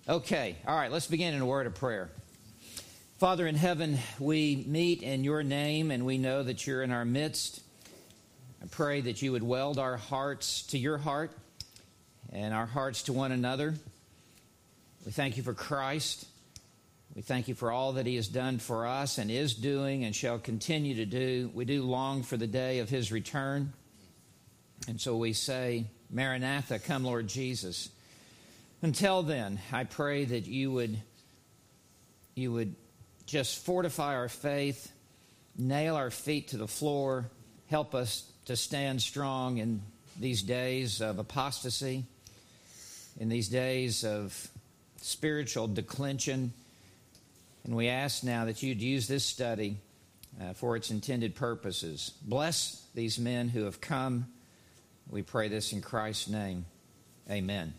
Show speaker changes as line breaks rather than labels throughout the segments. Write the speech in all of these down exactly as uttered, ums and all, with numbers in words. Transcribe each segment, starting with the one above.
Okay, all right, let's begin in a word of prayer. Father in heaven, we meet in your name and we know that you're in our midst. I pray that you would weld our hearts to your heart and our hearts to one another. We thank you for Christ. We thank you for all that he has done for us and is doing and shall continue to do. We do long for the day of his return. And so we say, Maranatha, come Lord Jesus. Until then, I pray that you would, you would just fortify our faith, nail our feet to the floor, help us to stand strong in these days of apostasy, in these days of spiritual declension. And we ask now that you'd use this study uh, for its intended purposes. Bless these men who have come. We pray this in Christ's name. Amen.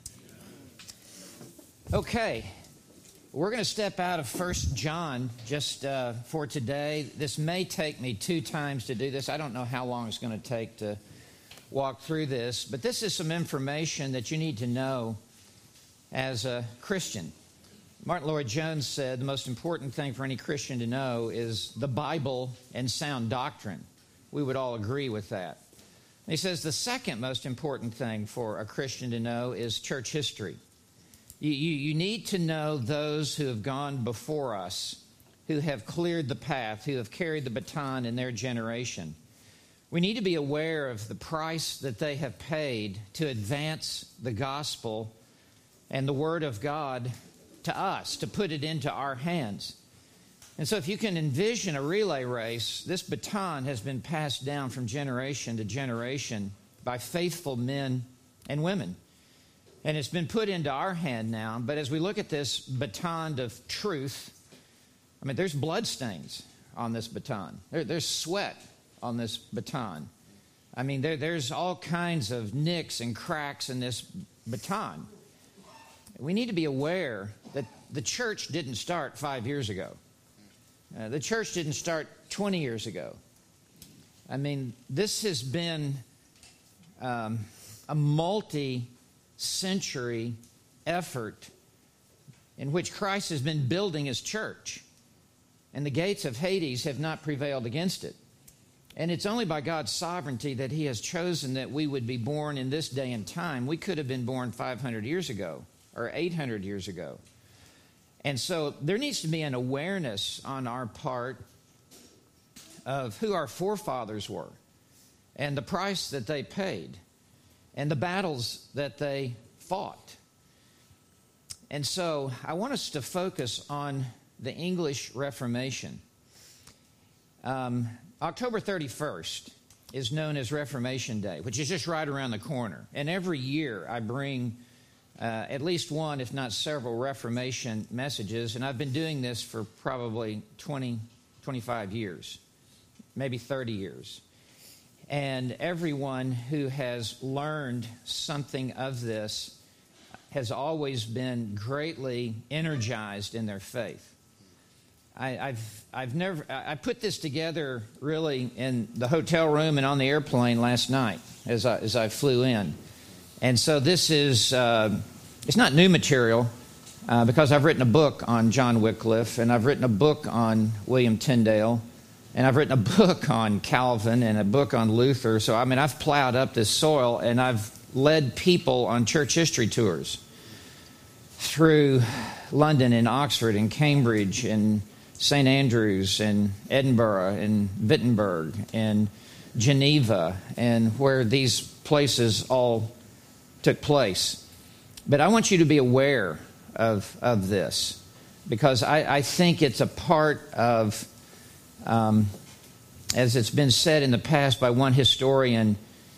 Okay, we're going to step out of First John just uh, for today. This may take me two times to do this. I don't know how long it's going to take to walk through this, but this is some information that you need to know as a Christian. Martin Lloyd-Jones said the most important thing for any Christian to know is the Bible and sound doctrine. We would all agree with that. He says the second most important thing for a Christian to know is church history. You, you, you need to know those who have gone before us, who have cleared the path, who have carried the baton in their generation. We need to be aware of the price that they have paid to advance the gospel and the word of God to us, to put it into our hands. And so if you can envision a relay race, this baton has been passed down from generation to generation by faithful men and women. And it's been put into our hand now. But as we look at this baton of truth, I mean, there's bloodstains on this baton. There, there's sweat on this baton. I mean, there, there's all kinds of nicks and cracks in this baton. We need to be aware that the church didn't start five years ago. Uh, the church didn't start twenty years ago. I mean, this has been um, a multi-century effort in which Christ has been building his church, and the gates of Hades have not prevailed against it. And it's only by God's sovereignty that he has chosen that we would be born in this day and time. We could have been born five hundred years ago or eight hundred years ago. And so there needs to be an awareness on our part of who our forefathers were and the price that they paid and the battles that they fought. And so I want us to focus on the English Reformation. Um, October thirty-first is known as Reformation Day, which is just right around the corner. And every year I bring Uh, at least one, if not several, Reformation messages. And I've been doing this for probably twenty, twenty-five years, maybe thirty years. And everyone who has learned something of this has always been greatly energized in their faith. I, I've, I've never, I put this together really in the hotel room and on the airplane last night as I, as I flew in. And so this is, uh, it's not new material uh, because I've written a book on John Wycliffe, and I've written a book on William Tyndale, and I've written a book on Calvin and a book on Luther. So, I mean, I've plowed up this soil, and I've led people on church history tours through London and Oxford and Cambridge and Saint Andrews and Edinburgh and Wittenberg and Geneva, and where these places all took place. But I want you to be aware of, of this, because I, I think it's a part of, um, as it's been said in the past by one historian,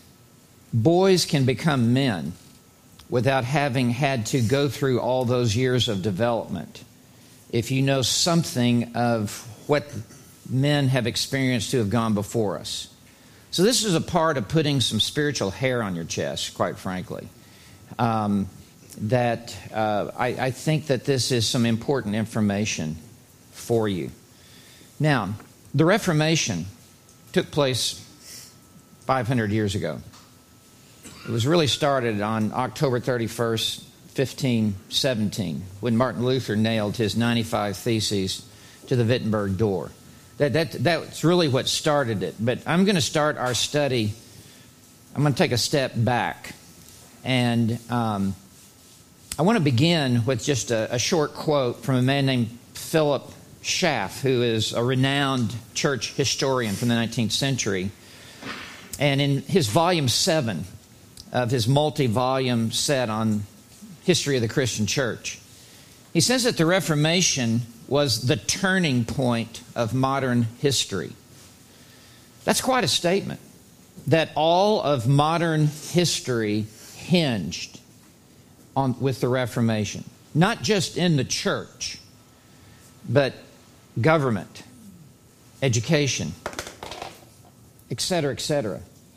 boys can become men without having had to go through all those years of development if you know something of what men have experienced who have gone before us. So this is a part of putting some spiritual hair on your chest, quite frankly. Um, that uh, I, I think that this is some important information for you. Now, the Reformation took place five hundred years ago. It was really started on October thirty-first, fifteen seventeen, when Martin Luther nailed his ninety-five Theses to the Wittenberg door. That, that, that's really what started it. But I'm going to start our study, I'm going to take a step back. And um, I want to begin with just a, a short quote from a man named Philip Schaff, who is a renowned church historian from the nineteenth century. And in his volume seven of his multi-volume set on history of the Christian church, he says that the Reformation was the turning point of modern history. That's quite a statement, that all of modern history hinged on with the Reformation. Not just in the church, but government, education, et cetera, et cetera.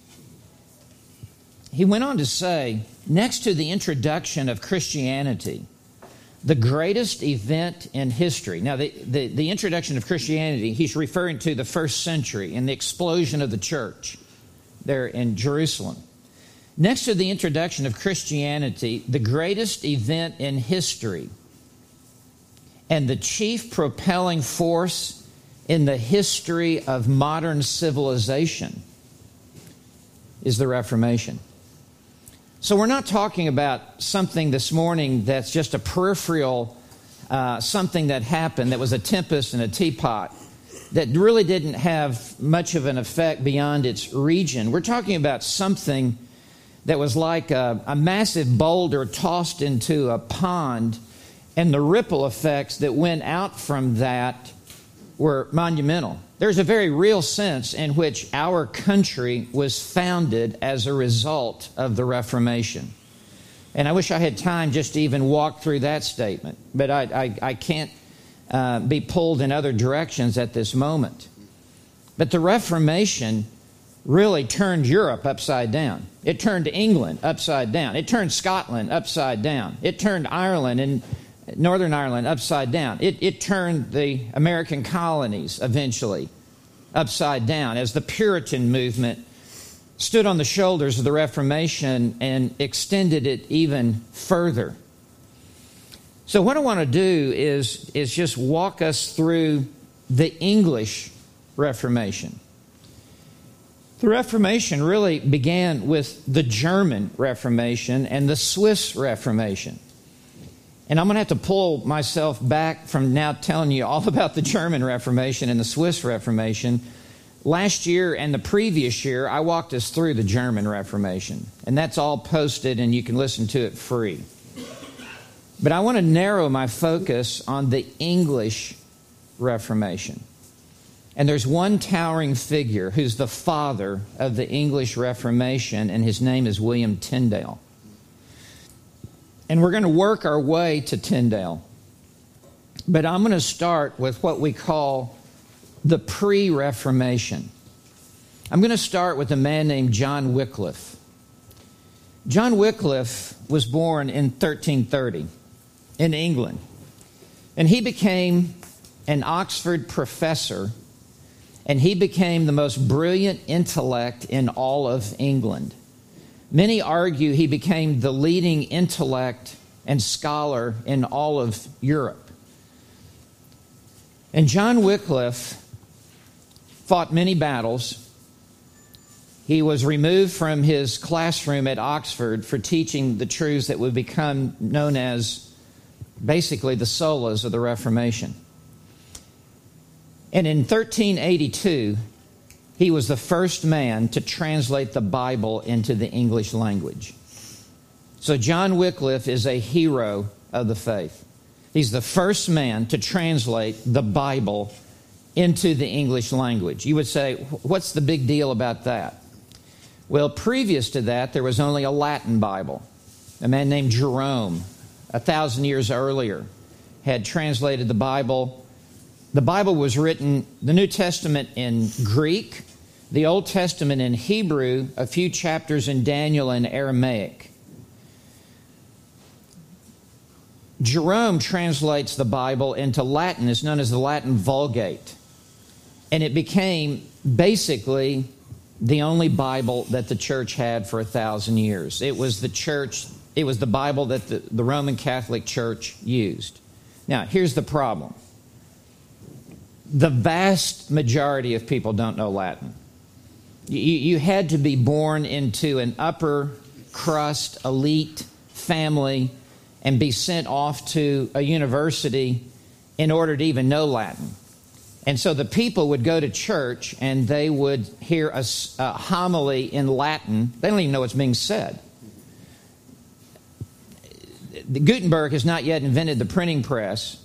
He went on to say, next to the introduction of Christianity, the greatest event in history. Now, the, the, the introduction of Christianity, he's referring to the first century and the explosion of the church there in Jerusalem. Next to the introduction of Christianity, the greatest event in history and the chief propelling force in the history of modern civilization is the Reformation. So we're not talking about something this morning that's just a peripheral, uh, something that happened that was a tempest in a teapot that really didn't have much of an effect beyond its region. We're talking about something that was like a, a massive boulder tossed into a pond, and the ripple effects that went out from that were monumental. There's a very real sense in which our country was founded as a result of the Reformation. And I wish I had time just to even walk through that statement, but I, I, I can't uh, be pulled in other directions at this moment. But the Reformation really turned Europe upside down. It turned England upside down. It turned Scotland upside down. It turned Ireland and Northern Ireland upside down. It, it turned the American colonies eventually upside down as the Puritan movement stood on the shoulders of the Reformation and extended it even further. So what I want to do is, is just walk us through the English Reformation. The Reformation really began with the German Reformation and the Swiss Reformation. And I'm going to have to pull myself back from now telling you all about the German Reformation and the Swiss Reformation. Last year and the previous year, I walked us through the German Reformation. And that's all posted, and you can listen to it free. But I want to narrow my focus on the English Reformation. And there's one towering figure who's the father of the English Reformation, and his name is William Tyndale. And we're going to work our way to Tyndale. But I'm going to start with what we call the pre-Reformation. I'm going to start with a man named John Wycliffe. John Wycliffe was born in thirteen thirty in England. And he became an Oxford professor, and he became the most brilliant intellect in all of England. Many argue he became the leading intellect and scholar in all of Europe. And John Wycliffe fought many battles. He was removed from his classroom at Oxford for teaching the truths that would become known as basically the solas of the Reformation. And in thirteen eighty-two, he was the first man to translate the Bible into the English language. So John Wycliffe is a hero of the faith. He's the first man to translate the Bible into the English language. You would say, what's the big deal about that? Well, previous to that, there was only a Latin Bible. A man named Jerome, a thousand years earlier, had translated the Bible. The Bible was written, the New Testament in Greek, the Old Testament in Hebrew, a few chapters in Daniel in Aramaic. Jerome translates the Bible into Latin. It's known as the Latin Vulgate. And it became basically the only Bible that the church had for a thousand years. It was the church It was the Bible that the, the Roman Catholic Church used. Now, here's the problem. The vast majority of people don't know Latin. You, you had to be born into an upper crust, elite family and be sent off to a university in order to even know Latin. And so the people would go to church and they would hear a, a homily in Latin. They don't even know what's being said. Gutenberg has not yet invented the printing press.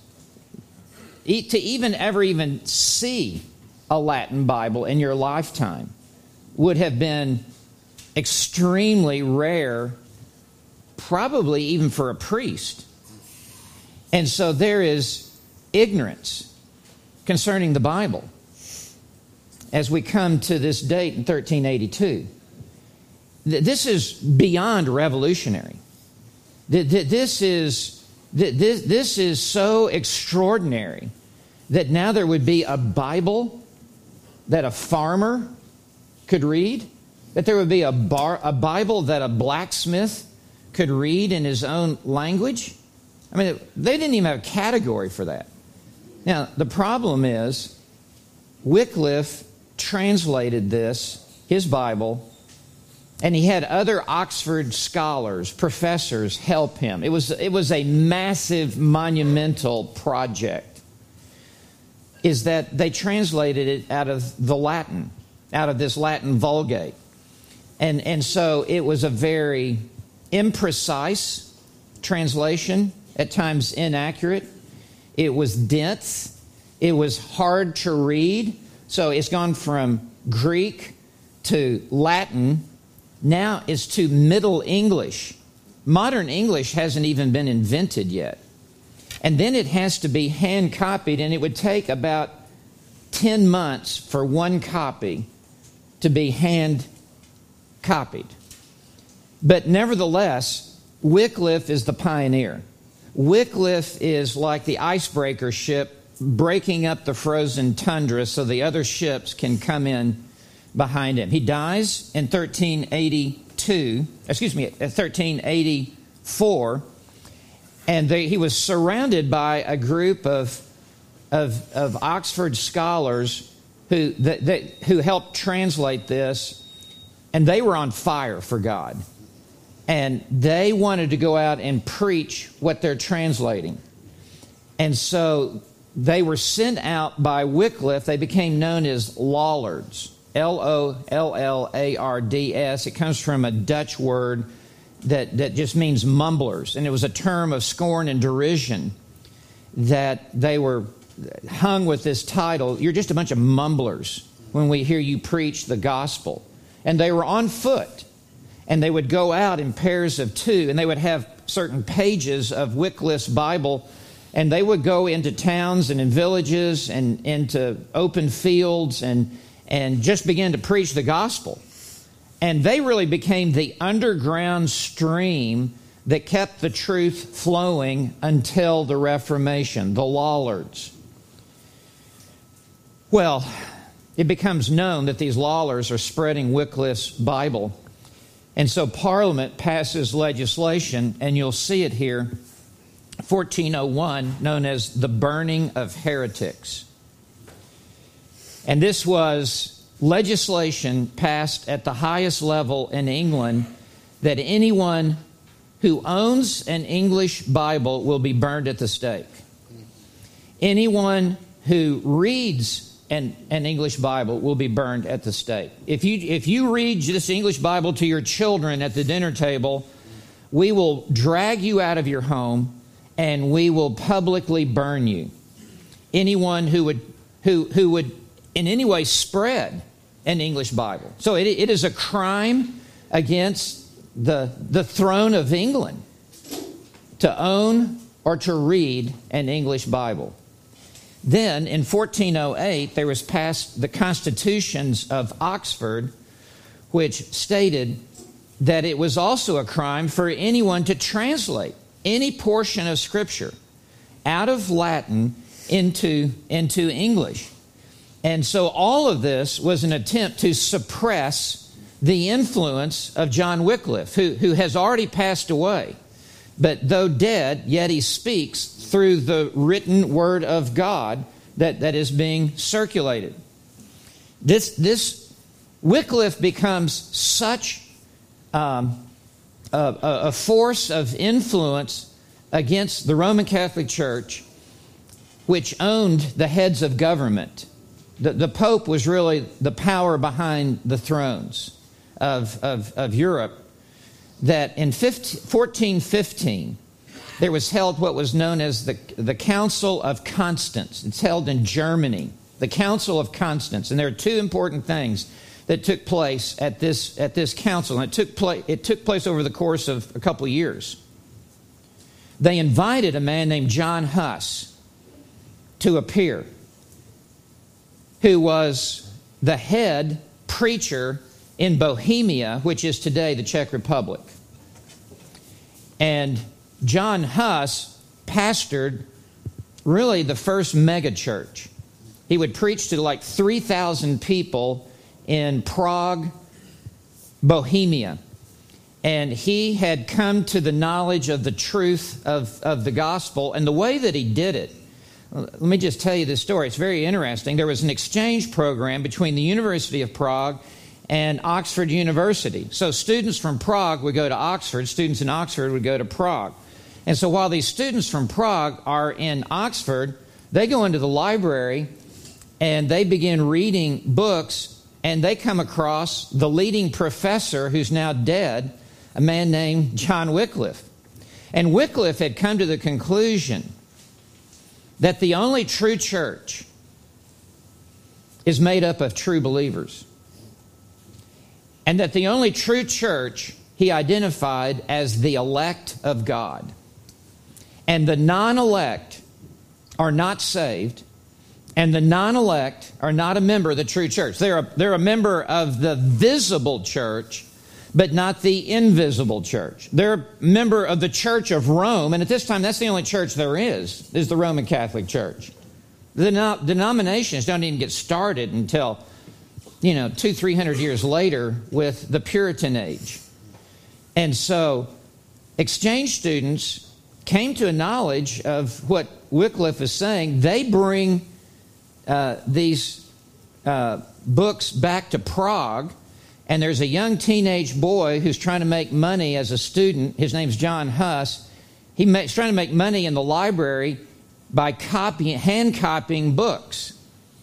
E- to even ever even see a Latin Bible in your lifetime would have been extremely rare, probably even for a priest. And so there is ignorance concerning the Bible as we come to this date in thirteen eighty-two. This is beyond revolutionary. This is, this, this is so extraordinary that now there would be a Bible that a farmer could read, that there would be a, bar, a Bible that a blacksmith could read in his own language. I mean, they didn't even have a category for that. Now, the problem is Wycliffe translated this, his Bible, and he had other Oxford scholars, professors help him. It was, it was a massive, monumental project. Is that they translated it out of the Latin, out of this Latin Vulgate. And, and so it was a very imprecise translation, at times inaccurate. It was dense. It was hard to read. So it's gone from Greek to Latin. Now it's to Middle English. Modern English hasn't even been invented yet. And then it has to be hand copied, and it would take about ten months for one copy to be hand copied. But nevertheless, Wycliffe is the pioneer. Wycliffe is like the icebreaker ship breaking up the frozen tundra so the other ships can come in behind him. He dies in thirteen eighty-two, excuse me, thirteen eighty-four, and they, he was surrounded by a group of, of, of Oxford scholars who, that, that, who helped translate this, and they were on fire for God. And they wanted to go out and preach what they're translating. And so they were sent out by Wycliffe. They became known as Lollards. L O L L A R D S. It comes from a Dutch word that, that just means mumblers. And it was a term of scorn and derision that they were hung with this title. You're just a bunch of mumblers when we hear you preach the gospel. And they were on foot. And they would go out in pairs of two, and they would have certain pages of Wycliffe's Bible, and they would go into towns and in villages and into open fields and, and just begin to preach the gospel. And they really became the underground stream that kept the truth flowing until the Reformation, the Lollards. Well, it becomes known that these Lollards are spreading Wycliffe's Bible. And so Parliament passes legislation, and you'll see it here, fourteen oh one, known as the Burning of Heretics. And this was legislation passed at the highest level in England that anyone who owns an English Bible will be burned at the stake. Anyone who reads an, an English Bible will be burned at the stake. If you, if you read this English Bible to your children at the dinner table, we will drag you out of your home and we will publicly burn you. Anyone who would, who, who would in any way spread an English Bible. So it, it is a crime against the, the throne of England to own or to read an English Bible. Then, in fourteen oh eight, there was passed the Constitutions of Oxford, which stated that it was also a crime for anyone to translate any portion of Scripture out of Latin into, into English. And so all of this was an attempt to suppress the influence of John Wycliffe, who, who has already passed away. But though dead, yet he speaks through the written word of God that, that is being circulated. This, this Wycliffe becomes such um, a, a force of influence against the Roman Catholic Church, which owned the heads of government. The, the Pope was really the power behind the thrones of, of, of Europe, that in fourteen fifteen, there was held what was known as the, the Council of Constance. It's held in Germany, the Council of Constance. And there are two important things that took place at this, at this council. And it took, pla- it took place over the course of a couple of years. They invited a man named John Huss to appear, who was the head preacher in Bohemia, which is today the Czech Republic. And John Huss pastored really the first mega church. He would preach to like three thousand people in Prague, Bohemia. And he had come to the knowledge of the truth of, of the gospel. And the way that he did it, let me just tell you this story. It's very interesting. There was an exchange program between the University of Prague and Oxford University. So students from Prague would go to Oxford, students in Oxford would go to Prague. And so while these students from Prague are in Oxford, they go into the library and they begin reading books, and they come across the leading professor who's now dead, a man named John Wycliffe. And Wycliffe had come to the conclusion that the only true church is made up of true believers. And that the only true church he identified as the elect of God. And the non-elect are not saved, and the non-elect are not a member of the true church. They're a, they're a member of the visible church, but not the invisible church. They're a member of the Church of Rome, and at this time, that's the only church there is, is the Roman Catholic Church. The no- denominations don't even get started until, you know, two, three hundred years later with the Puritan age. And so, exchange students came to a knowledge of what Wycliffe is saying. They bring uh, these uh, books back to Prague. And there's a young teenage boy who's trying to make money as a student. His name's John Huss. He ma- he's trying to make money in the library by copying, hand copying books.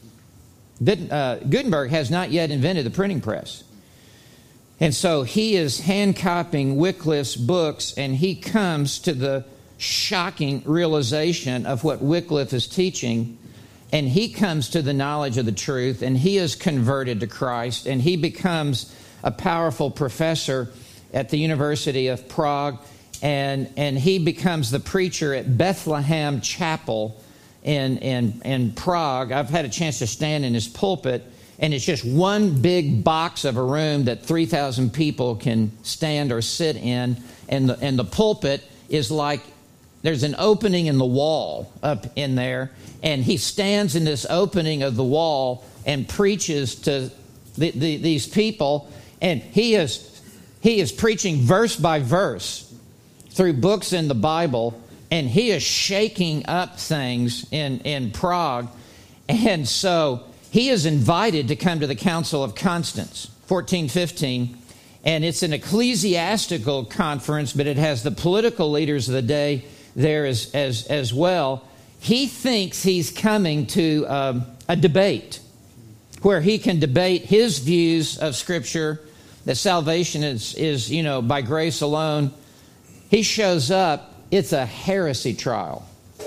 Uh, Gutenberg has not yet invented the printing press. And so he is hand copying Wycliffe's books, and he comes to the shocking realization of what Wycliffe is teaching. And he comes to the knowledge of the truth, and he is converted to Christ, and he becomes a powerful professor at the University of Prague, and, and he becomes the preacher at Bethlehem Chapel in, in, in Prague. I've had a chance to stand in his pulpit, and it's just one big box of a room that three thousand people can stand or sit in, and the, and the pulpit is like there's an opening in the wall up in there, and he stands in this opening of the wall and preaches to the, the, these people, and he is he is preaching verse by verse through books in the Bible, and he is shaking up things in, in Prague. And so he is invited to come to the Council of Constance, fourteen fifteen, and it's an ecclesiastical conference, but it has the political leaders of the day there as, as, as well. He thinks he's coming to um, a debate where he can debate his views of Scripture, that salvation is, is, you know, by grace alone. He shows up. It's a heresy trial.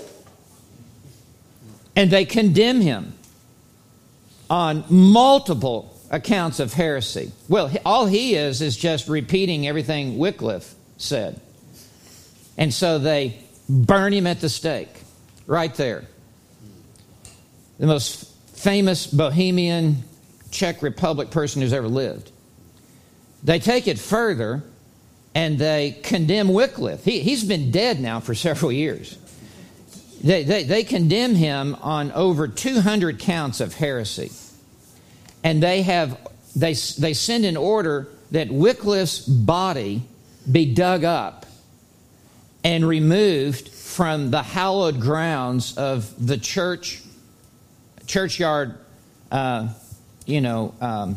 And they condemn him on multiple accounts of heresy. Well, all he is is just repeating everything Wycliffe said. And so they burn him at the stake. Right there. The most famous Bohemian Czech Republic person who's ever lived. They take it further and they condemn Wycliffe. He, he's been dead now for several years. They, they, they condemn him on over two hundred counts of heresy. And they have they, they send an order that Wycliffe's body be dug up and removed from the hallowed grounds of the church, churchyard, uh, you know, um,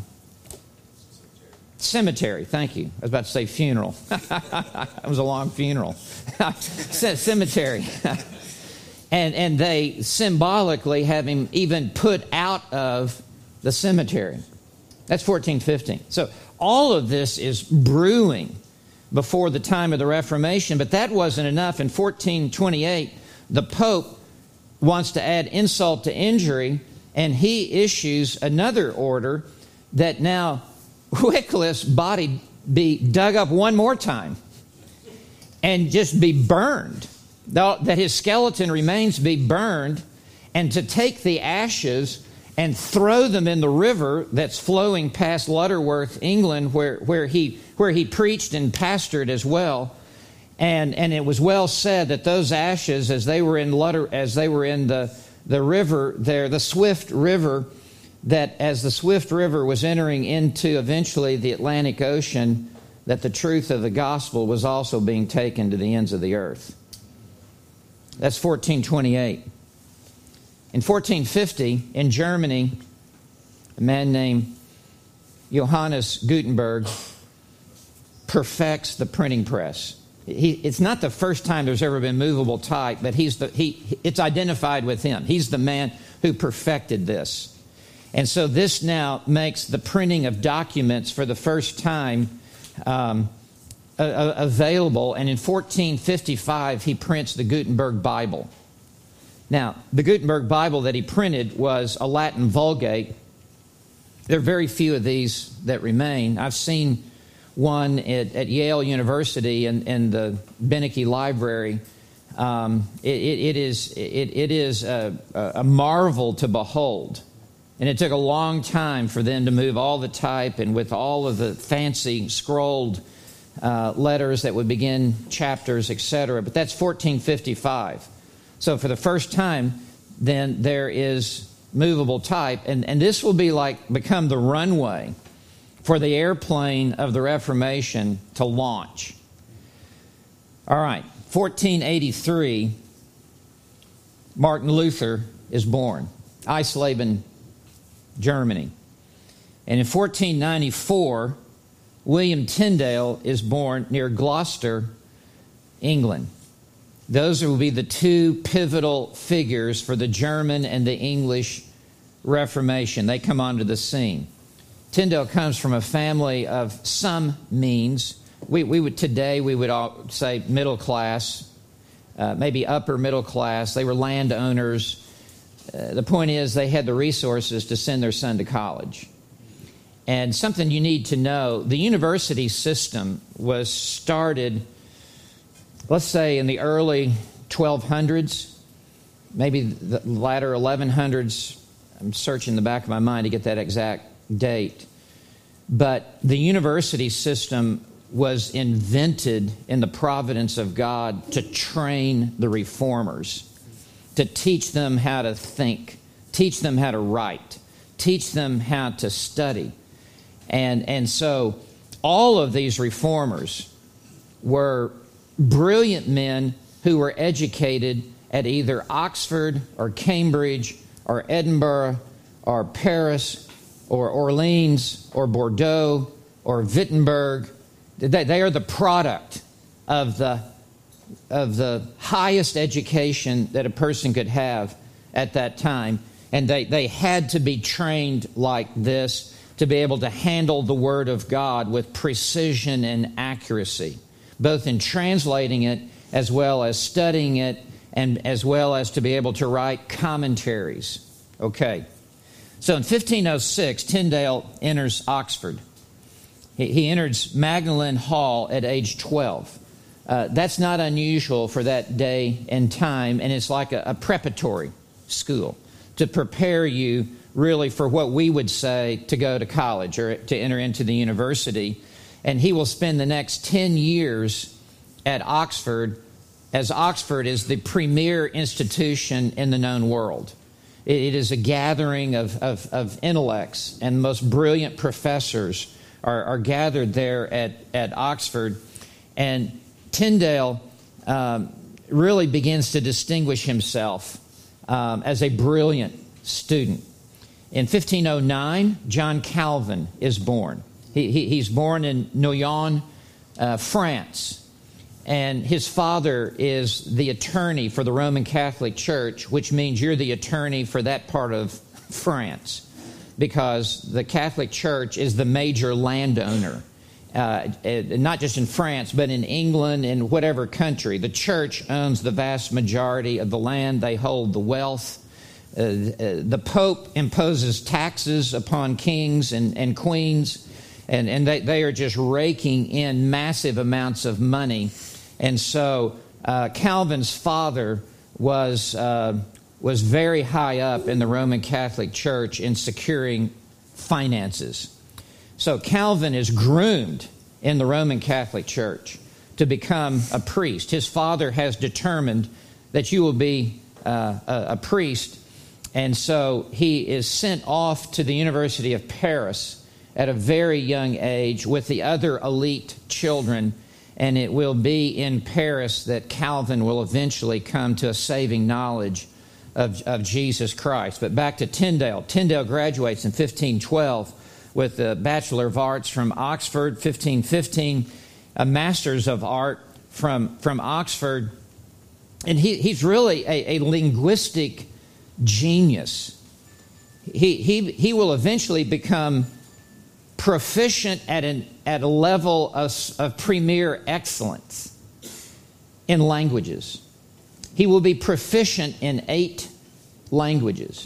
cemetery. Thank you. I was about to say funeral. It was a long funeral. Cemetery. and and they symbolically have him even put out of the cemetery. That's fourteen fifteen. So all of this is brewing before the time of the Reformation, but that wasn't enough. In fourteen twenty-eight, the Pope wants to add insult to injury, and he issues another order that now Wycliffe's body be dug up one more time and just be burned, that his skeleton remains be burned, and to take the ashes and throw them in the river that's flowing past Lutterworth, England, where, where he where he preached and pastored as well. And and it was well said that those ashes, as they were in Lutter, as they were in the, the river there, the Swift River, that as the Swift River was entering into eventually the Atlantic Ocean, that the truth of the gospel was also being taken to the ends of the earth. That's fourteen twenty-eight. In fourteen fifty, in Germany, a man named Johannes Gutenberg perfects the printing press. He, it's not the first time there's ever been movable type, but he's the, he, it's identified with him. He's the man who perfected this. And so this now makes the printing of documents for the first time um, a, a, available. And in fourteen fifty-five, he prints the Gutenberg Bible. Now, the Gutenberg Bible that he printed was a Latin Vulgate. There are very few of these that remain. I've seen one at, at Yale University in, in the Beneke Library. Um, it, it, it is, it, it is a, a marvel to behold. And it took a long time for them to move all the type and with all of the fancy scrolled uh, letters that would begin chapters, et cetera. But that's fourteen fifty-five. So for the first time, then there is movable type. And, and this will be like become the runway for the airplane of the Reformation to launch. All right, fourteen eighty-three, Martin Luther is born, Eisleben, Germany. And in fourteen ninety-four, William Tyndale is born near Gloucester, England. Those will be the two pivotal figures for the German and the English Reformation. They come onto the scene. Tyndale comes from a family of some means. We, we would today we would all say middle class, uh, maybe upper middle class. They were landowners. Uh, the point is they had the resources to send their son to college. And something you need to know, the university system was started, let's say, in the early twelve hundreds, maybe the latter eleven hundreds. I'm searching the back of my mind to get that exact date. But the university system was invented in the providence of God to train the reformers, to teach them how to think, teach them how to write, teach them how to study. And, and so all of these reformers were brilliant men who were educated at either Oxford or Cambridge or Edinburgh or Paris or Orleans or Bordeaux or Wittenberg. They, they are the product of the, of the highest education that a person could have at that time. And they, they had to be trained like this to be able to handle the Word of God with precision and accuracy, both in translating it as well as studying it and as well as to be able to write commentaries. Okay. So in fifteen oh six, Tyndale enters Oxford. He, he enters Magdalen Hall at age twelve. Uh, that's not unusual for that day and time, and it's like a, a preparatory school to prepare you really for what we would say to go to college or to enter into the university. And he will spend the next ten years at Oxford, as Oxford is the premier institution in the known world. It, it is a gathering of, of, of intellects and most brilliant professors are, are gathered there at, at Oxford. And Tyndale um, really begins to distinguish himself um, as a brilliant student. In fifteen oh nine, John Calvin is born. He, he, he's born in Noyon, uh, France. And his father is the attorney for the Roman Catholic Church, which means you're the attorney for that part of France, because the Catholic Church is the major landowner, uh, not just in France, but in England and whatever country. The church owns the vast majority of the land. They hold the wealth. Uh, the Pope imposes taxes upon kings and, and queens, and, and they, they are just raking in massive amounts of money. And so uh, Calvin's father was uh, was very high up in the Roman Catholic Church in securing finances. So Calvin is groomed in the Roman Catholic Church to become a priest. His father has determined that you will be uh, a, a priest, and so he is sent off to the University of Paris at a very young age with the other elite children. And it will be in Paris that Calvin will eventually come to a saving knowledge of, of Jesus Christ. But back to Tyndale. Tyndale graduates in fifteen twelve with a Bachelor of Arts from Oxford, fifteen fifteen, a Master's of Art from, from Oxford. And he, he's really a, a linguistic genius. He, he, he will eventually become proficient at an at a level of, of premier excellence in languages. He will be proficient in eight languages.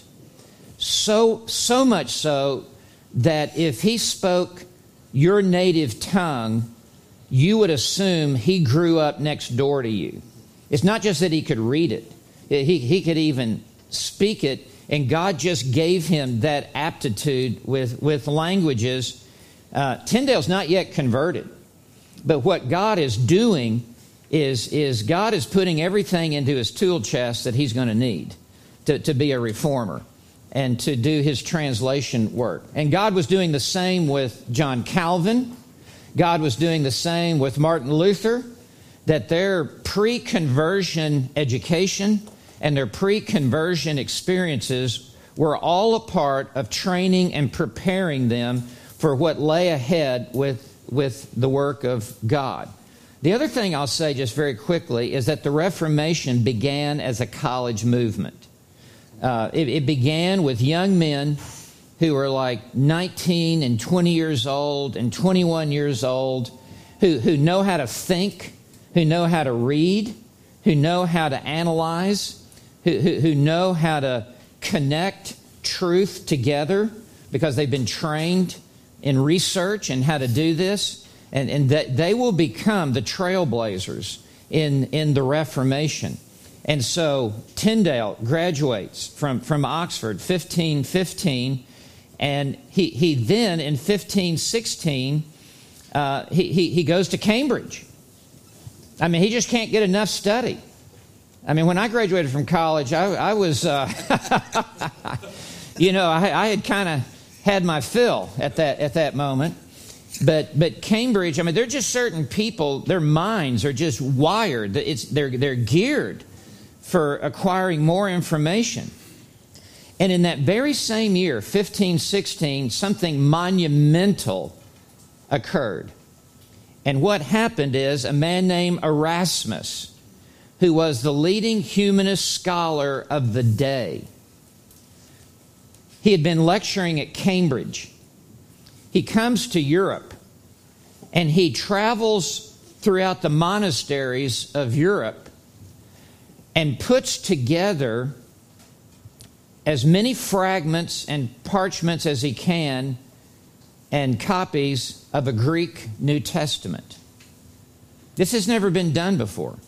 So so much so that if he spoke your native tongue, you would assume he grew up next door to you. It's not just that he could read it. He, he could even speak it, and God just gave him that aptitude with, with languages. Uh, Tyndale's not yet converted, but what God is doing is, is God is putting everything into his tool chest that he's going to need to, to be a reformer and to do his translation work. And God was doing the same with John Calvin. God was doing the same with Martin Luther, that their pre-conversion education and their pre-conversion experiences were all a part of training and preparing them for what lay ahead with, with the work of God. The other thing I'll say just very quickly is that the Reformation began as a college movement. Uh, it, it began with young men who were like nineteen and twenty years old and twenty-one years old, who, who know how to think, who know how to read, who know how to analyze, who, who, who know how to connect truth together because they've been trained in research and how to do this, and, and that they will become the trailblazers in, in the Reformation. And so Tyndale graduates from, from Oxford, fifteen fifteen, and he, he then, in fifteen sixteen, uh, he, he, he goes to Cambridge. I mean, he just can't get enough study. I mean, when I graduated from college, I, I was, uh, you know, I, I had kind of had my fill at that at that moment. But but Cambridge, I mean, there are just certain people, their minds are just wired. It's they're they're geared for acquiring more information. And in that very same year, fifteen sixteen, something monumental occurred. And what happened is a man named Erasmus, who was the leading humanist scholar of the day, he had been lecturing at Cambridge. He comes to Europe, and he travels throughout the monasteries of Europe and puts together as many fragments and parchments as he can and copies of a Greek New Testament. This has never been done before.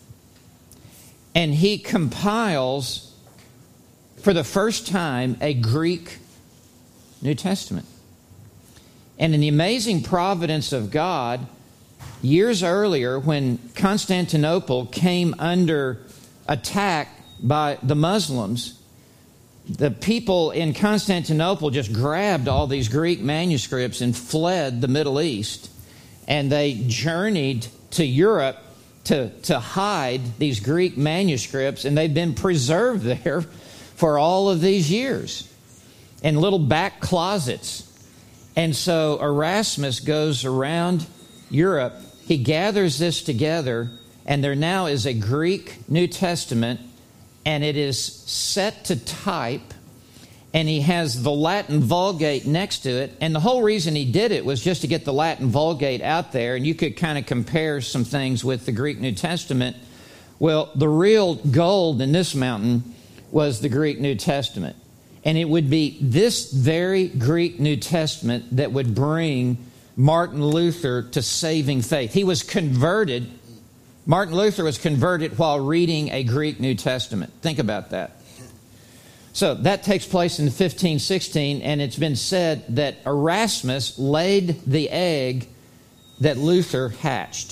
And he compiles, for the first time, a Greek New Testament. And in the amazing providence of God, years earlier, when Constantinople came under attack by the Muslims, the people in Constantinople just grabbed all these Greek manuscripts and fled the Middle East. And they journeyed to Europe to, to hide these Greek manuscripts. And they've been preserved there for all of these years in little back closets. And so Erasmus goes around Europe. He gathers this together. And there now is a Greek New Testament. And it is set to type, and he has the Latin Vulgate next to it. And the whole reason he did it was just to get the Latin Vulgate out there, and you could kind of compare some things with the Greek New Testament. Well, the real gold in this mountain was the Greek New Testament. And it would be this very Greek New Testament that would bring Martin Luther to saving faith. He was converted. Martin Luther was converted while reading a Greek New Testament. Think about that. So that takes place in fifteen sixteen, and it's been said that Erasmus laid the egg that Luther hatched.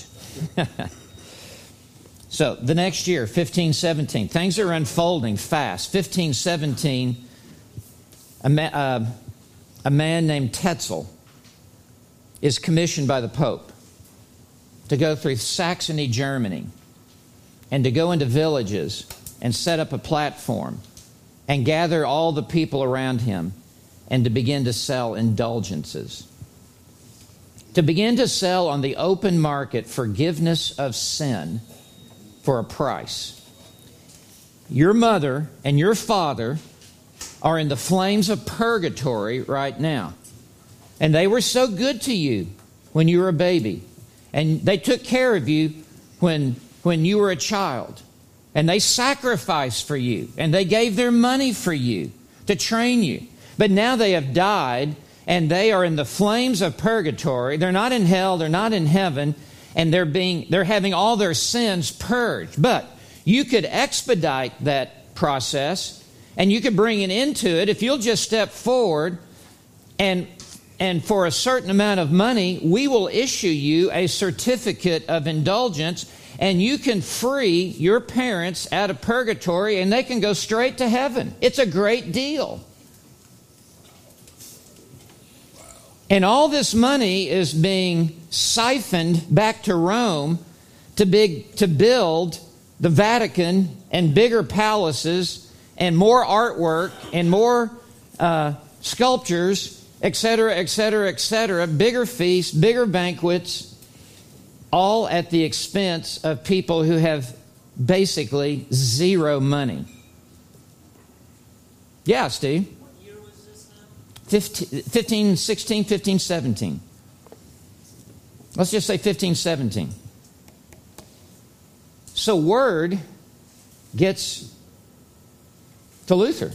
So the next year, fifteen seventeen, things are unfolding fast. fifteen seventeen, a, ma- uh, a man named Tetzel is commissioned by the Pope to go through Saxony, Germany, and to go into villages and set up a platform and gather all the people around him and to begin to sell indulgences. To begin to sell on the open market forgiveness of sin for a price. Your mother and your father are in the flames of purgatory right now. And they were so good to you when you were a baby. And they took care of you when, when you were a child. And they sacrificed for you. And they gave their money for you to train you. But now they have died, and they are in the flames of purgatory. They're not in hell. They're not in heaven. And they're being they're having all their sins purged. But you could expedite that process, and you could bring an end to it if you'll just step forward and And for a certain amount of money, we will issue you a certificate of indulgence, and you can free your parents out of purgatory, and they can go straight to heaven. It's a great deal. And all this money is being siphoned back to Rome to, big, to build the Vatican and bigger palaces and more artwork and more uh, sculptures, et cetera, et cetera, et cetera, bigger feasts, bigger banquets, all at the expense of people who have basically zero money. Yeah, Steve?
What year was this now?
fifteen, fifteen sixteen, fifteen seventeen. Let's just say fifteen seventeen. So word gets to Luther.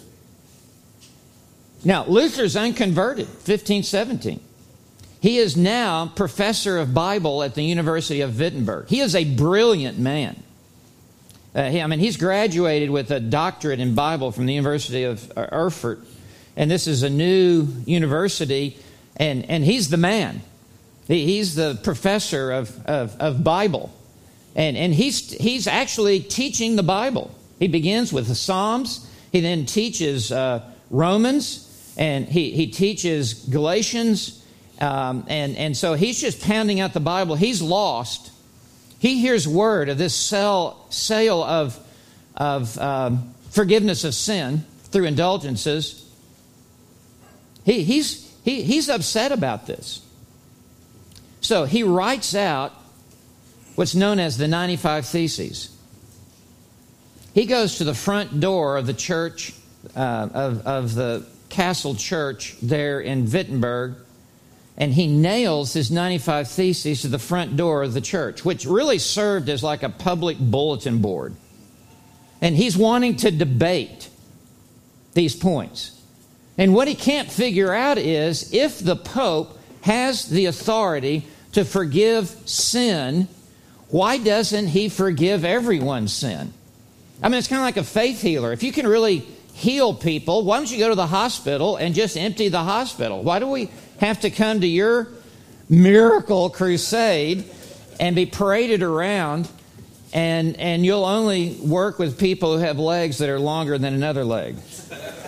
Now, Luther's unconverted, fifteen seventeen. He is now professor of Bible at the University of Wittenberg. He is a brilliant man. Uh, he, I mean, he's graduated with a doctorate in Bible from the University of Erfurt. And this is a new university, and, and he's the man. He, he's the professor of, of, of Bible. And, and he's, he's actually teaching the Bible. He begins with the Psalms. He then teaches uh, Romans. And he, he teaches Galatians, um, and, and so he's just pounding out the Bible. He's lost. He hears word of this sell, sale of, of um, forgiveness of sin through indulgences. He, he's, he, he's upset about this. So he writes out what's known as the ninety-five Theses. He goes to the front door of the church, uh, of, of the Castle Church there in Wittenberg, and he nails his ninety-five Theses to the front door of the church, which really served as like a public bulletin board. And he's wanting to debate these points. And what he can't figure out is if the Pope has the authority to forgive sin, why doesn't he forgive everyone's sin? I mean, it's kind of like a faith healer. If you can really heal people, why don't you go to the hospital and just empty the hospital? Why do we have to come to your miracle crusade and be paraded around, and and you'll only work with people who have legs that are longer than another leg?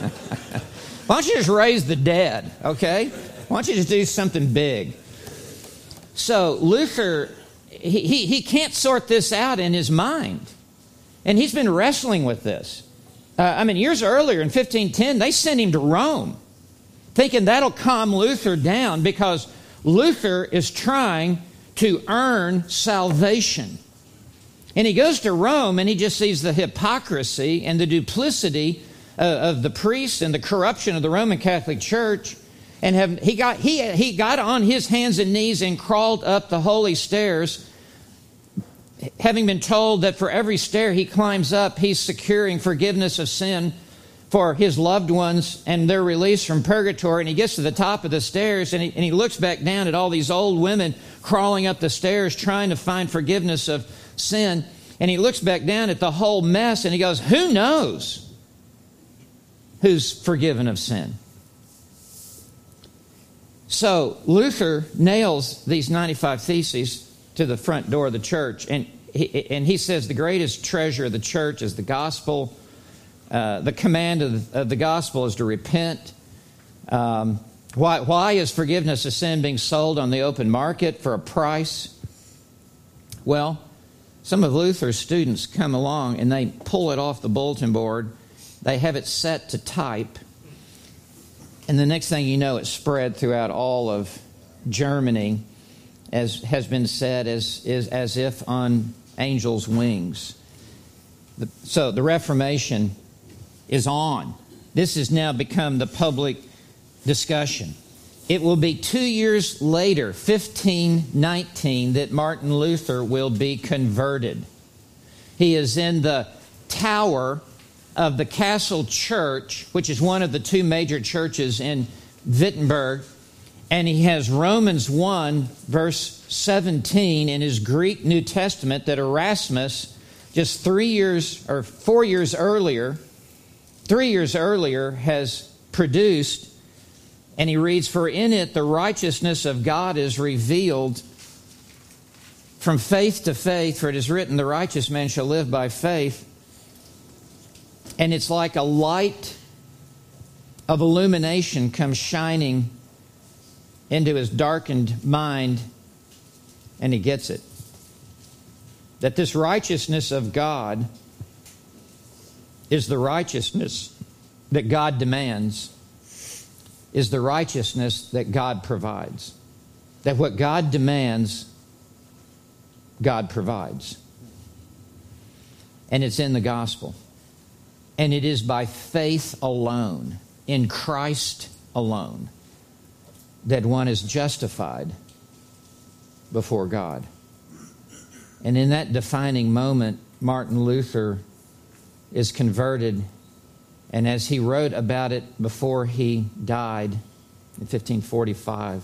Why don't you just raise the dead, okay? Why don't you just do something big? So Luther, he, he, he can't sort this out in his mind. And he's been wrestling with this. Uh, I mean, years earlier in fifteen ten, they sent him to Rome, thinking that'll calm Luther down because Luther is trying to earn salvation. And he goes to Rome and he just sees the hypocrisy and the duplicity uh, of the priests and the corruption of the Roman Catholic Church. And have, he, got, he, he got on his hands and knees and crawled up the holy stairs, having been told that for every stair he climbs up, he's securing forgiveness of sin for his loved ones and their release from purgatory. And he gets to the top of the stairs and he, and he looks back down at all these old women crawling up the stairs trying to find forgiveness of sin. And he looks back down at the whole mess and he goes, who knows who's forgiven of sin? So Luther nails these ninety-five Theses to the front door of the church. And he, and he says the greatest treasure of the church is the gospel. Uh, the command of the, of the gospel is to repent. Um, why, why is forgiveness of sin being sold on the open market for a price? Well, some of Luther's students come along and they pull it off the bulletin board. They have it set to type. And the next thing you know, it's spread throughout all of Germany, as has been said, as, is, as if on angels' wings. The, so the Reformation is on. This has now become the public discussion. It will be two years later, fifteen nineteen, that Martin Luther will be converted. He is in the tower of the Castle Church, which is one of the two major churches in Wittenberg, and he has Romans one, verse seventeen in his Greek New Testament that Erasmus, just three years or four years earlier, three years earlier, has produced. And he reads, for in it the righteousness of God is revealed from faith to faith, for it is written, the righteous man shall live by faith. And it's like a light of illumination comes shining into his darkened mind, and he gets it. That this righteousness of God is the righteousness that God demands, is the righteousness that God provides. That what God demands, God provides. And it's in the gospel. And it is by faith alone, in Christ alone, that one is justified before God. And in that defining moment, Martin Luther is converted. And as he wrote about it before he died in fifteen forty-five,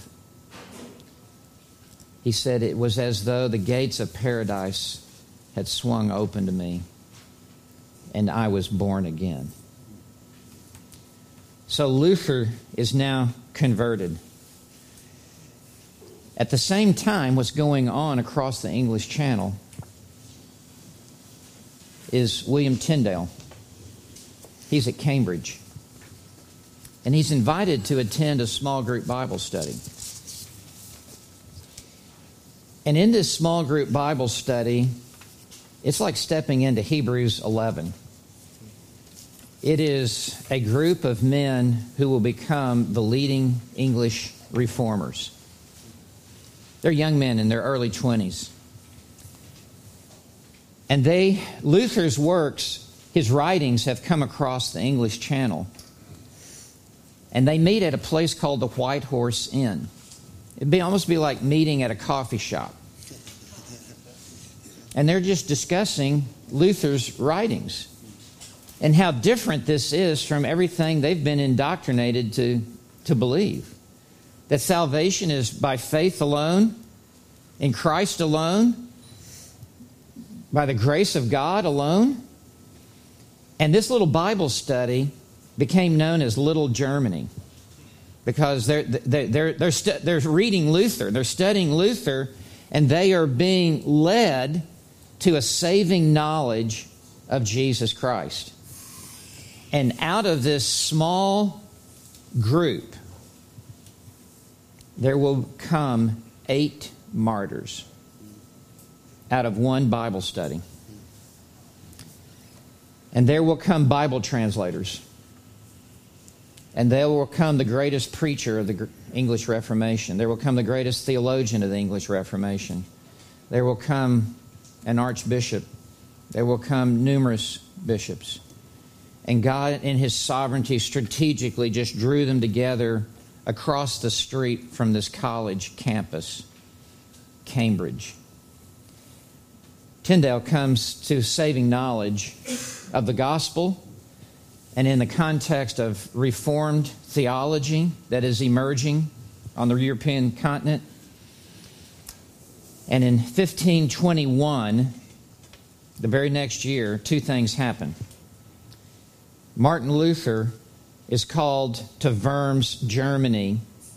he said, it was as though the gates of paradise had swung open to me, and I was born again. So Luther is now converted. At the same time, what's going on across the English Channel is William Tyndale. He's at Cambridge. And he's invited to attend a small group Bible study. And in this small group Bible study, it's like stepping into Hebrews eleven. It is a group of men who will become the leading English reformers. They're young men in their early twenties. And they, Luther's works, his writings have come across the English Channel. And they meet at a place called the White Horse Inn. It'd be almost be like meeting at a coffee shop. And they're just discussing Luther's writings and how different this is from everything they've been indoctrinated to, to believe. That salvation is by faith alone, in Christ alone, by the grace of God alone. And this little Bible study became known as Little Germany because they're, they're, they're, they're, stu- they're reading Luther, they're studying Luther, and they are being led to a saving knowledge of Jesus Christ. And out of this small group, there will come eight martyrs out of one Bible study. And there will come Bible translators. And there will come the greatest preacher of the English Reformation. There will come the greatest theologian of the English Reformation. There will come an archbishop. There will come numerous bishops. And God, in His sovereignty, strategically just drew them together across the street from this college campus, Cambridge. Tyndale comes to saving knowledge of the gospel, and in the context of Reformed theology that is emerging on the European continent. And in fifteen twenty-one, the very next year, two things happen. Martin Luther is called to Worms, Germany,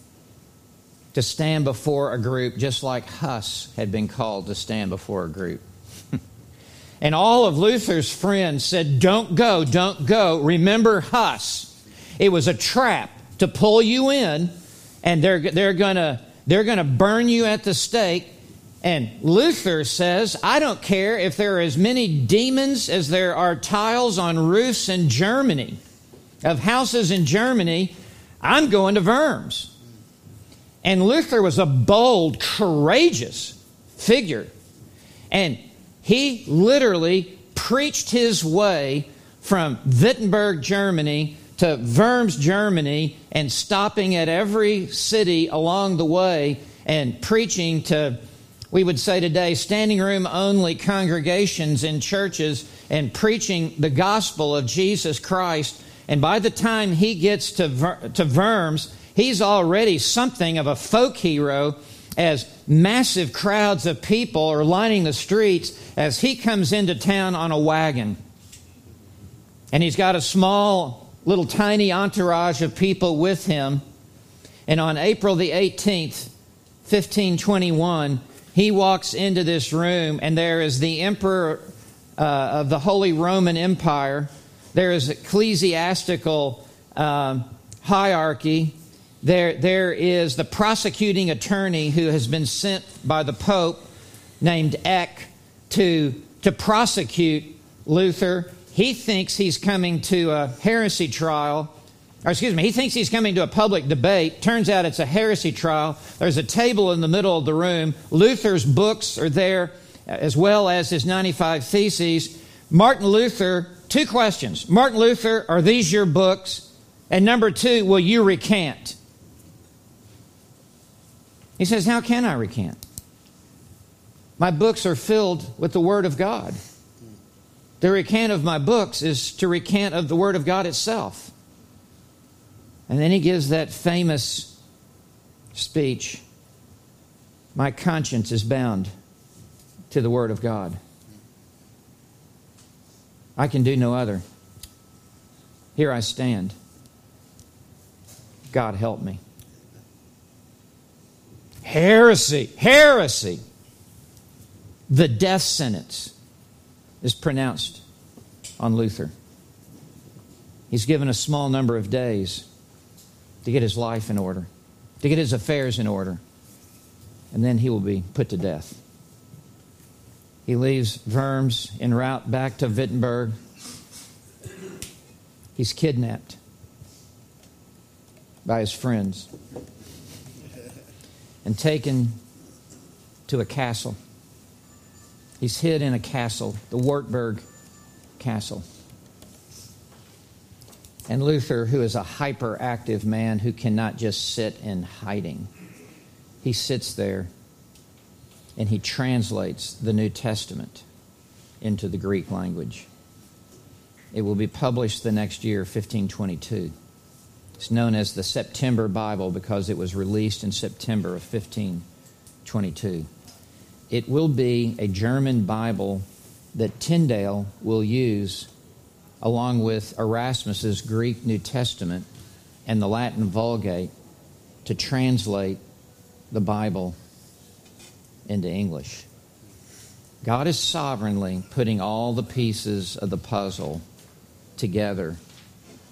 to stand before a group just like Huss had been called to stand before a group. And all of Luther's friends said, don't go, don't go. Remember Huss. It was a trap to pull you in, and they're, they're going they're gonna burn you at the stake. And Luther says, I don't care if there are as many demons as there are tiles on roofs in Germany, of houses in Germany, I'm going to Worms. And Luther was a bold, courageous figure. And he literally preached his way from Wittenberg, Germany, to Worms, Germany, and stopping at every city along the way and preaching to, we would say today, standing room only congregations in churches and preaching the gospel of Jesus Christ. And by the time he gets to, to Worms, he's already something of a folk hero, as massive crowds of people are lining the streets as he comes into town on a wagon. And he's got a small, little tiny entourage of people with him. And on April the eighteenth, fifteen twenty-one, he walks into this room, and there is the emperor uh, of the Holy Roman Empire. There is ecclesiastical uh, hierarchy. There, there is the prosecuting attorney who has been sent by the Pope, named Eck, to, to prosecute Luther. He thinks he's coming to a heresy trial. Or excuse me, he thinks he's coming to a public debate. Turns out it's a heresy trial. There's a table in the middle of the room. Luther's books are there, as well as his ninety-five Theses. Martin Luther, two questions. Martin Luther, are these your books? And number two, will you recant? He says, how can I recant? My books are filled with the Word of God. The recant of my books is to recant of the Word of God itself. And then he gives that famous speech, my conscience is bound to the Word of God. I can do no other. Here I stand. God help me. Heresy, heresy. The death sentence is pronounced on Luther. He's given a small number of days to get his life in order, to get his affairs in order, and then he will be put to death. He leaves Worms en route back to Wittenberg. He's kidnapped by his friends and taken to a castle. He's hid in a castle, the Wartburg Castle. And Luther, who is a hyperactive man who cannot just sit in hiding, he sits there and he translates the New Testament into the Greek language. It will be published the next year, fifteen twenty-two. It's known as the September Bible because it was released in September of fifteen twenty-two. It will be a German Bible that Tyndale will use along with Erasmus's Greek New Testament and the Latin Vulgate to translate the Bible into English. God is sovereignly putting all the pieces of the puzzle together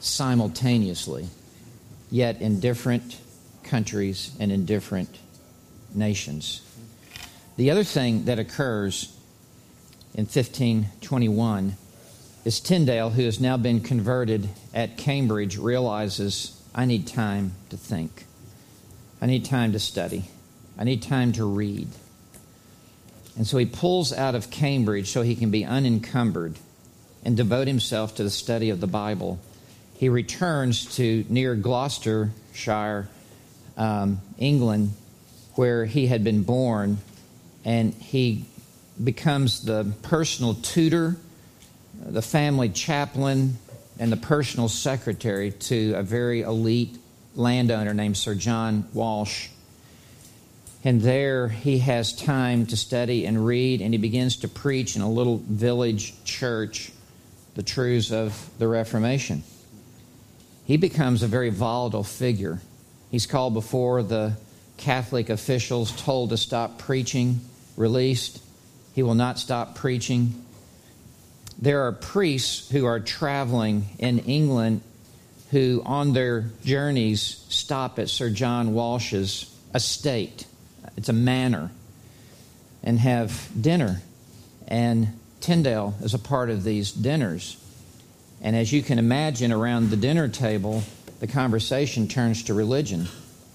simultaneously, yet in different countries and in different nations. The other thing that occurs in fifteen twenty-one is Tyndale, who has now been converted at Cambridge, realizes, I need time to think. I need time to study. I need time to read. And so he pulls out of Cambridge so he can be unencumbered and devote himself to the study of the Bible. He returns to near Gloucestershire, um, England, where he had been born, and he becomes the personal tutor, the family chaplain, and the personal secretary to a very elite landowner named Sir John Walsh. And there he has time to study and read, and he begins to preach in a little village church the truths of the Reformation. He becomes a very volatile figure. He's called before the Catholic officials, told to stop preaching, released. He will not stop preaching. There are priests who are traveling in England who on their journeys stop at Sir John Walsh's estate. It's a manor, and have dinner. And Tyndale is a part of these dinners. And as you can imagine, around the dinner table, the conversation turns to religion.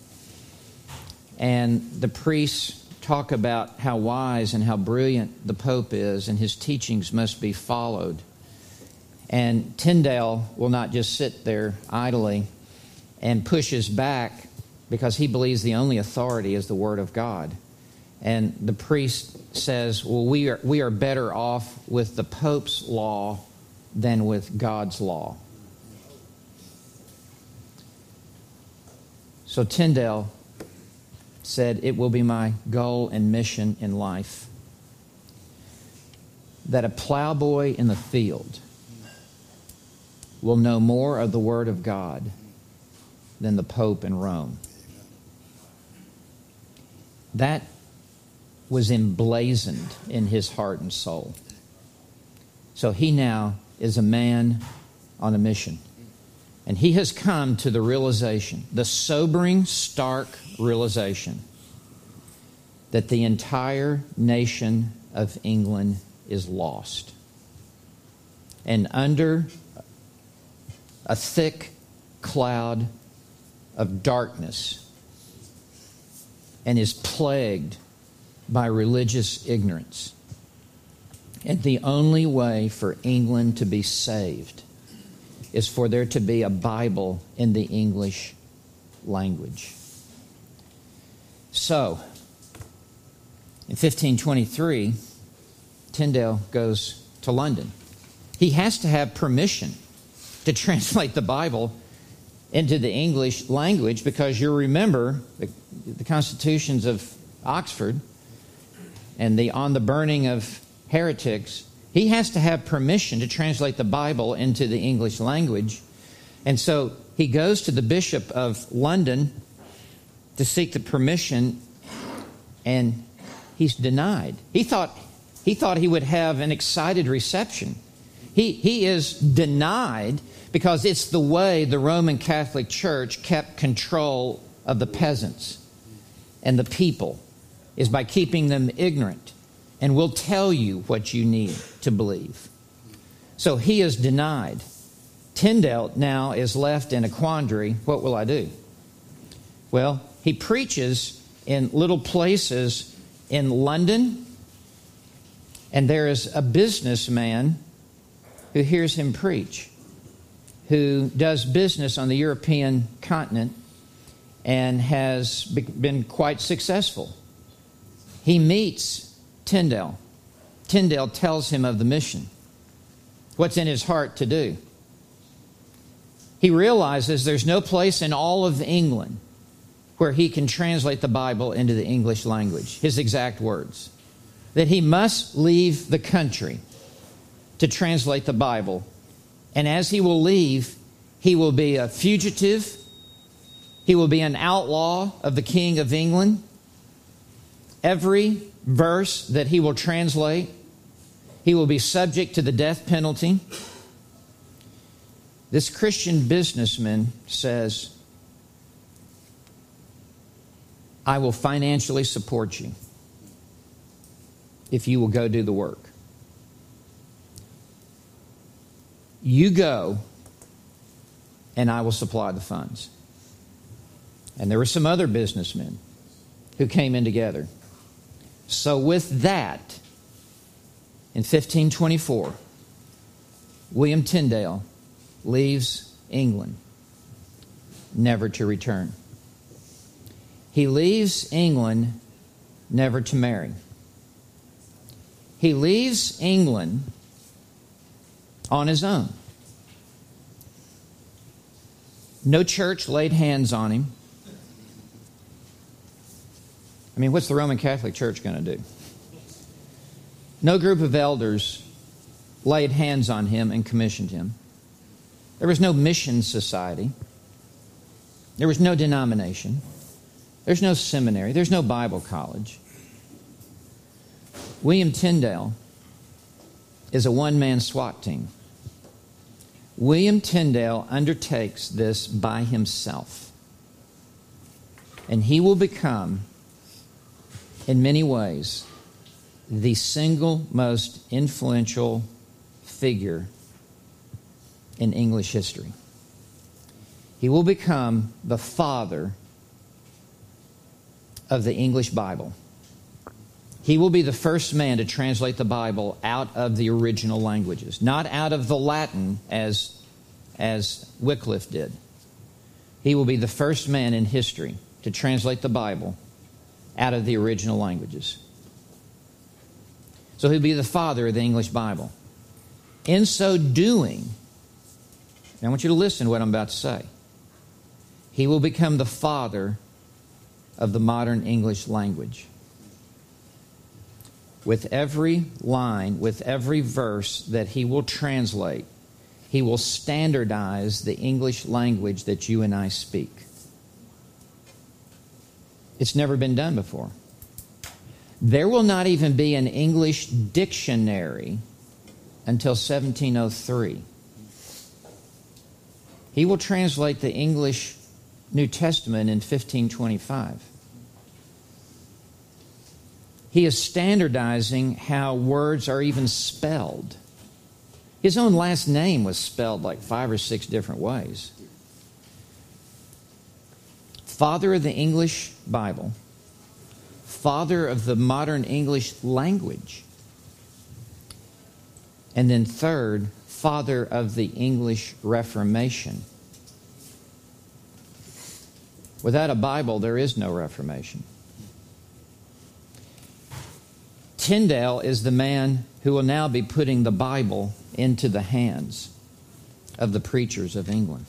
And the priests talk about how wise and how brilliant the Pope is, and his teachings must be followed. And Tyndale will not just sit there idly and pushes back, because he believes the only authority is the Word of God. And the priest says, well, we are, we are better off with the Pope's law than with God's law. So Tyndale said, it will be my goal and mission in life that a plowboy in the field will know more of the Word of God than the Pope in Rome. That was emblazoned in his heart and soul. So he now is a man on a mission. And he has come to the realization, the sobering, stark realization, that the entire nation of England is lost. And under a thick cloud of darkness, and is plagued by religious ignorance. And the only way for England to be saved is for there to be a Bible in the English language. So, in fifteen twenty-three, Tyndale goes to London. He has to have permission to translate the Bible into the English language, because you remember the, the constitutions of Oxford and the on the burning of heretics. He has to have permission to translate the Bible into the English language. And so he goes to the Bishop of London to seek the permission, and he's denied. He thought he thought he would have an excited reception. He he is denied because it's the way the Roman Catholic Church kept control of the peasants and the people, is by keeping them ignorant, and will tell you what you need to believe. So he is denied. Tyndale now is left in a quandary. What will I do? Well, he preaches in little places in London, and there is a businessman who hears him preach, who does business on the European continent and has been quite successful. He meets Tyndale. Tyndale tells him of the mission, what's in his heart to do. He realizes there's no place in all of England where he can translate the Bible into the English language, his exact words, that he must leave the country to translate the Bible. And as he will leave, he will be a fugitive. He will be an outlaw of the King of England. Every verse that he will translate, he will be subject to the death penalty. This Christian businessman says, I will financially support you if you will go do the work. You go, and I will supply the funds. And there were some other businessmen who came in together. So with that, in fifteen twenty-four, William Tyndale leaves England, never to return. He leaves England, never to marry. He leaves England on his own. No church laid hands on him. I mean, what's the Roman Catholic Church going to do? No group of elders laid hands on him and commissioned him. There was no mission society. There was no denomination. There's no seminary. There's no Bible college. William Tyndale is a one-man SWAT team. William Tyndale undertakes this by himself. And he will become, in many ways, the single most influential figure in English history. He will become the father of the English Bible. He will be the first man to translate the Bible out of the original languages, not out of the Latin as, as Wycliffe did. He will be the first man in history to translate the Bible out of the original languages. So he'll be the father of the English Bible. In so doing, and I want you to listen to what I'm about to say, he will become the father of the modern English language. With every line, with every verse that he will translate, he will standardize the English language that you and I speak. It's never been done before. There will not even be an English dictionary until seventeen oh three. He will translate the English New Testament in fifteen twenty-five. He is standardizing how words are even spelled. His own last name was spelled like five or six different ways. Father of the English Bible, father of the modern English language, and then third, father of the English Reformation. Without a Bible, there is no Reformation. Tyndale is the man who will now be putting the Bible into the hands of the preachers of England.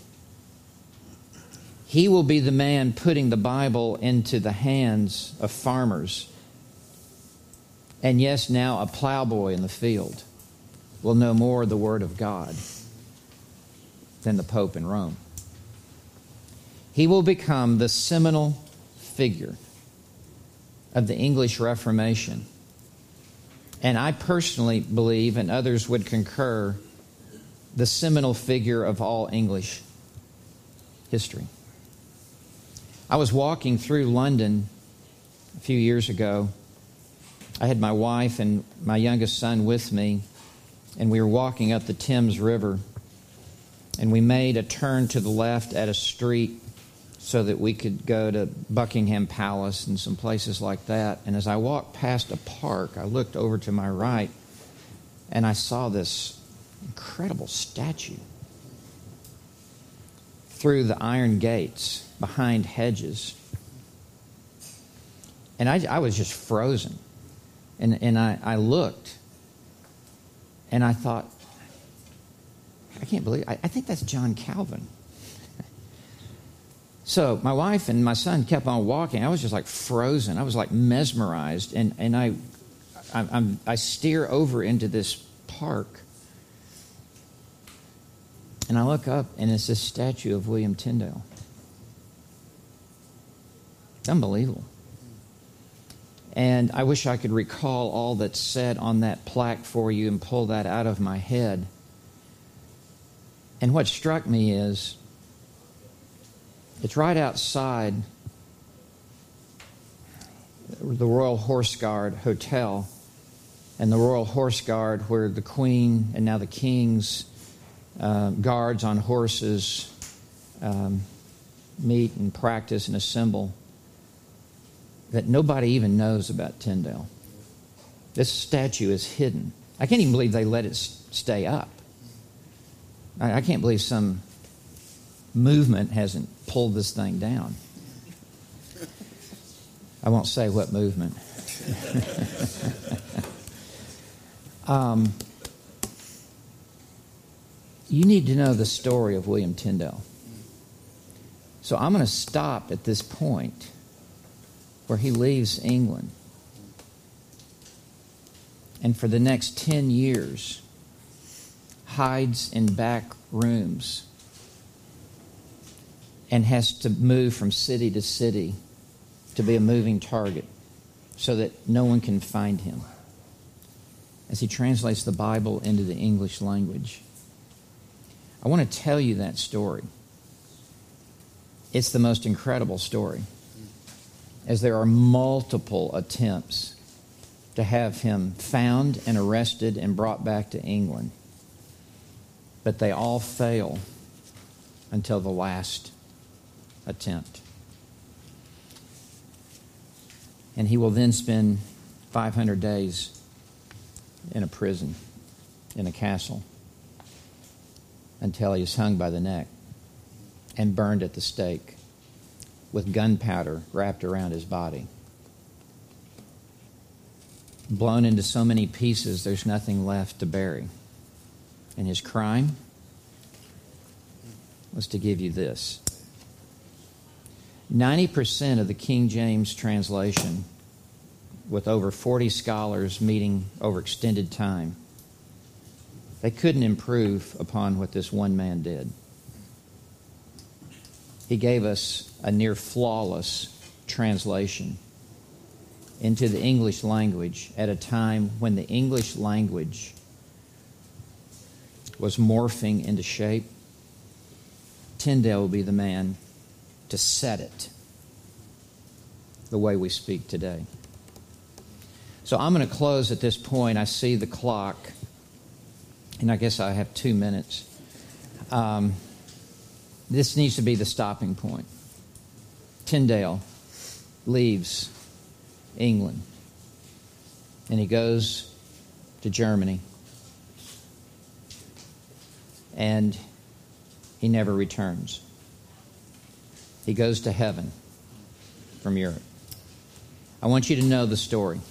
He will be the man putting the Bible into the hands of farmers. And yes, now a plowboy in the field will know more of the Word of God than the Pope in Rome. He will become the seminal figure of the English Reformation. And I personally believe, and others would concur, the seminal figure of all English history. I was walking through London a few years ago. I had my wife and my youngest son with me, and we were walking up the Thames River, and we made a turn to the left at a street so that we could go to Buckingham Palace and some places like that. And as I walked past a park, I looked over to my right, and I saw this incredible statue through the iron gates, behind hedges. And I, I was just frozen. And, and I, I looked, and I thought, I can't believe, I, I think that's John Calvin. So my wife and my son kept on walking. I was just like frozen. I was like mesmerized. And, and I, I, I'm, I steer over into this park. And I look up, and it's this statue of William Tyndale. It's unbelievable. And I wish I could recall all that's said on that plaque for you and pull that out of my head. And what struck me is it's right outside the Royal Horse Guard Hotel and the Royal Horse Guard, where the Queen and now the King's uh, guards on horses um, meet and practice and assemble, that nobody even knows about Tyndale. This statue is hidden. I can't even believe they let it stay up. I, I can't believe some movement hasn't pulled this thing down. I won't say what movement. um, you need to know the story of William Tyndale. So I'm going to stop at this point where he leaves England. And for the next ten years, hides in back rooms and has to move from city to city to be a moving target so that no one can find him as he translates the Bible into the English language. I want to tell you that story. It's the most incredible story, as there are multiple attempts to have him found and arrested and brought back to England. But they all fail until the last attempt. And he will then spend five hundred days in a prison, in a castle, until he is hung by the neck and burned at the stake with gunpowder wrapped around his body. Blown into so many pieces, there's nothing left to bury. And his crime was to give you this. ninety percent of the King James translation, with over forty scholars meeting over extended time, they couldn't improve upon what this one man did. He gave us a near flawless translation into the English language at a time when the English language was morphing into shape. Tyndale will be the man to set it the way we speak today. So I'm going to close at this point. I see the clock, and I guess I have two minutes. Um, this needs to be the stopping point. Tyndale leaves England, and he goes to Germany, and he never returns. He goes to heaven from Europe. I want you to know the story.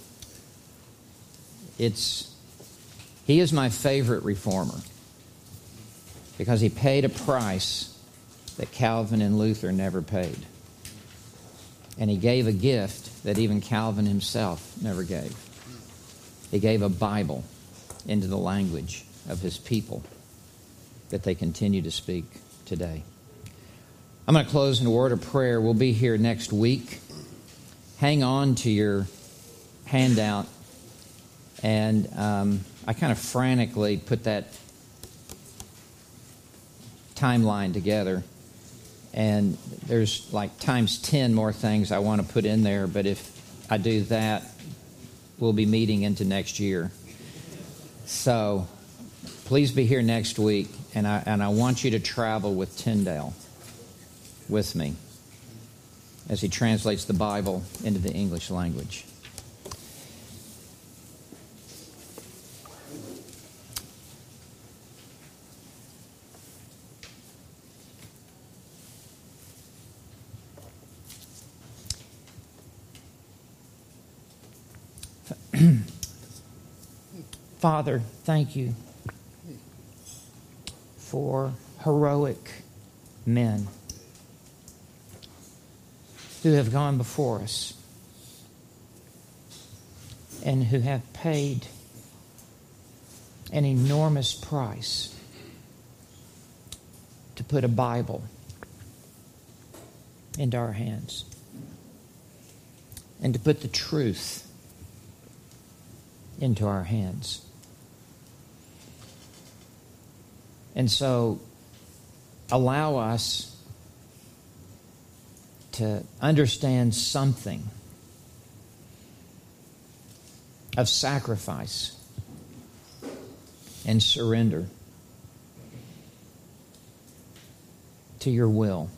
It's, he is my favorite reformer because he paid a price that Calvin and Luther never paid. And he gave a gift that even Calvin himself never gave. He gave a Bible into the language of his people that they continue to speak today. I'm going to close in a word of prayer. We'll be here next week. Hang on to your handout. And um, I kind of frantically put that timeline together. And there's like times ten more things I want to put in there. But if I do that, we'll be meeting into next year. So please be here next week. And I, and I want you to travel with Tyndale with me as he translates the Bible into the English language. Father, thank you for heroic men who have gone before us and who have paid an enormous price to put a Bible into our hands and to put the truth into our hands. And so allow us to understand something of sacrifice and surrender to your will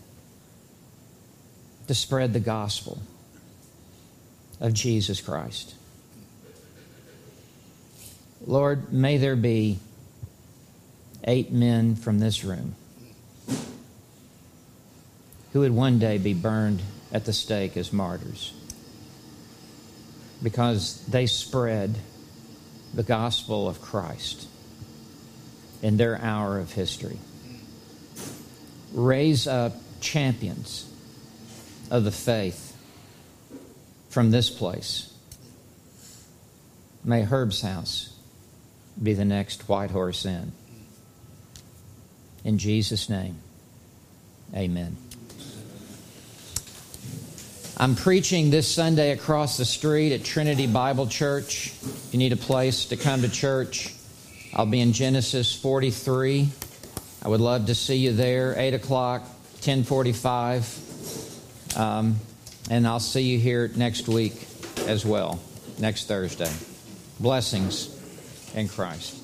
to spread the gospel of Jesus Christ. Lord, may there be eight men from this room who would one day be burned at the stake as martyrs because they spread the gospel of Christ in their hour of history. Raise up champions of the faith from this place. May Herb's house be the next White Horse Inn. In Jesus' name, amen. I'm preaching this Sunday across the street at Trinity Bible Church. If you need a place to come to church, I'll be in Genesis forty-three. I would love to see you there, eight o'clock, ten forty-five. Um, and I'll see you here next week as well, next Thursday. Blessings in Christ.